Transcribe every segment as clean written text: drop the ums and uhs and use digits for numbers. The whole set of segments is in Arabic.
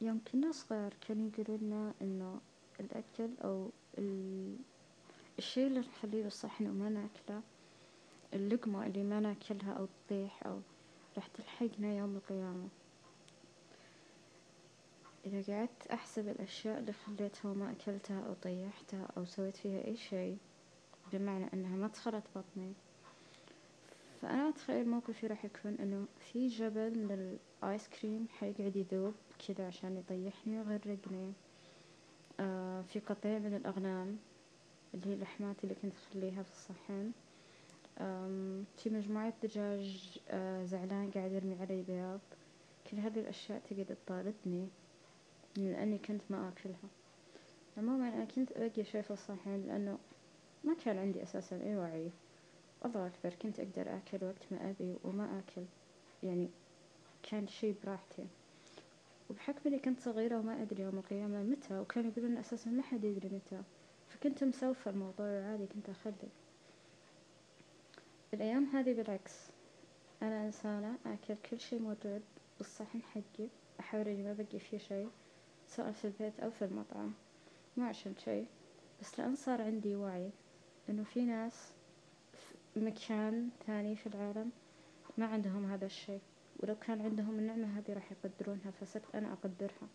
يوم كنا صغار كانوا يقولولنا إنه الأكل أو الشي اللي نخليه بالصحن وما ناكله، اللقمة اللي ما ناكلها أو تطيح أو راح تلحقنا يوم القيامة. إذا قعدت أحسب الأشياء اللي خليتها وما أكلتها أو طيحتها أو سويت فيها أي شي بمعنى أنها ما دخلت بطني، فأنا أتخيل موقفي راح يكون إنه في جبل من الآيس كريم حيقعد يذوب كذا عشان يطيحني ويغرقني. في قطيع من الأغنام اللي هي اللحمات اللي كنت أخليها في الصحن. في مجموعة دجاج زعلان قاعد يرمي علي بياض. كل هذه الأشياء تقعد تطاردني لأني كنت ما أكلها. عموما أنا كنت أبقي شي في الصحن لأنه ما كان عندي أساسا أي وعي. الله أكبر، كنت أقدر أكل وقت ما أبي وما أكل، يعني كان شي براحتي. وبحكم إني كنت صغيرة وما أدري يوم القيامة متى، وكانوا يقولون أساسا ما حد يدري متى، فكنت مسوفة الموضوع وعادي كنت أخلي. الأيام هذه بالعكس، أنا إنسانة أكل كل شي موجود بالصحن حقي، أحاول إني ما بقي فيه شي سواء في البيت أو في المطعم، مو عشان شي، بس لأن صار عندي وعي إنه في ناس في مكان ثاني في العالم ما عندهم هذا الشي، ولو كان عندهم النعمة هذه راح يقدرونها، فصرت أنا أقدرها.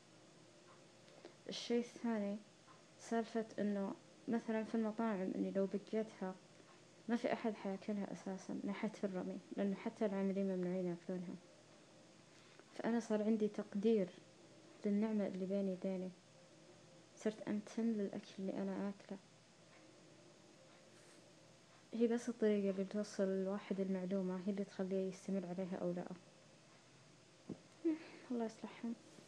الشي الثاني سالفة إنه مثلا في المطاعم إني لو بقيتها ما في أحد حياكلها أساسا من ناحية الرمي، لأنه حتى العاملين ممنوعين ياكلونها. فأنا صار عندي تقدير للنعمة اللي بيني وبيني، صرت أمتن للأكل اللي أنا أكله. هي بس الطريقة اللي بتوصل الواحد المعلومة هي اللي تخليه يستمر عليها أو لا. الله يصلحهم.